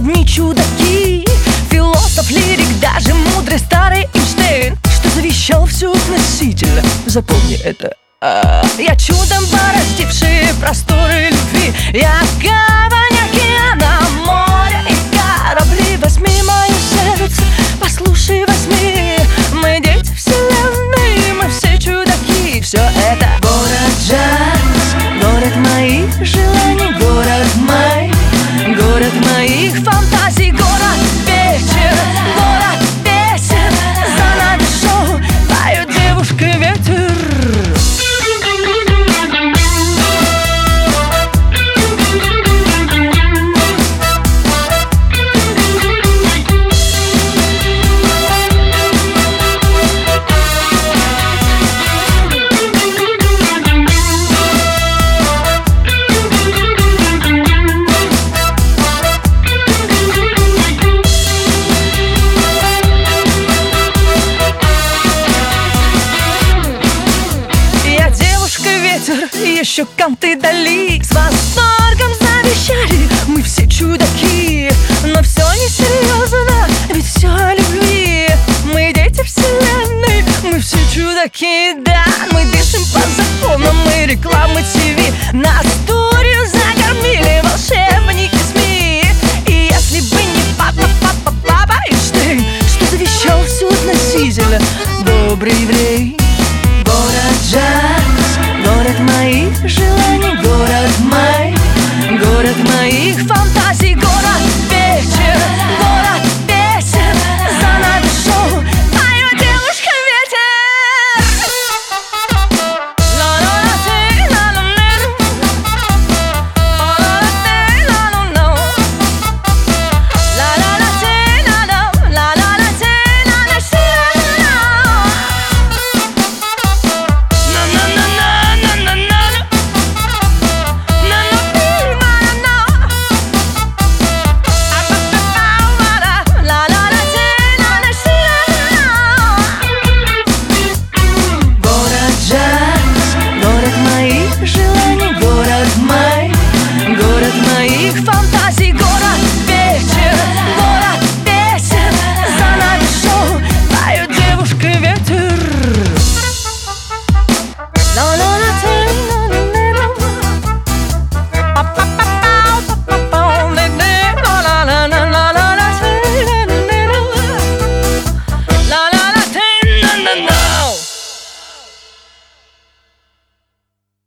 не чудаки. Философ, лирик, даже мудрый старый Эйнштейн, что завещал все относительно. Запомни это. Я чудом бороздивший просторы любви. Я гавань океана, моря и корабли. Возьми мое сердце, послушай, возьми. Мы дети вселенной, мы все чудаки. Все это город джаз, город моих желаний, город моих фантазий, город вечер, город песен. За нами шоу поет девушка-ветер. Еще канты дали, с восторгом завещали. Мы все чудаки, но все несерьезно, ведь все о любви. Мы дети вселенной, мы все чудаки, да. Мы дышим по законам, мы рекламы ТВ. Нас дурью закормили волшебники СМИ. И если бы не папа Эйнштейн, что завещал все относительно, добрый время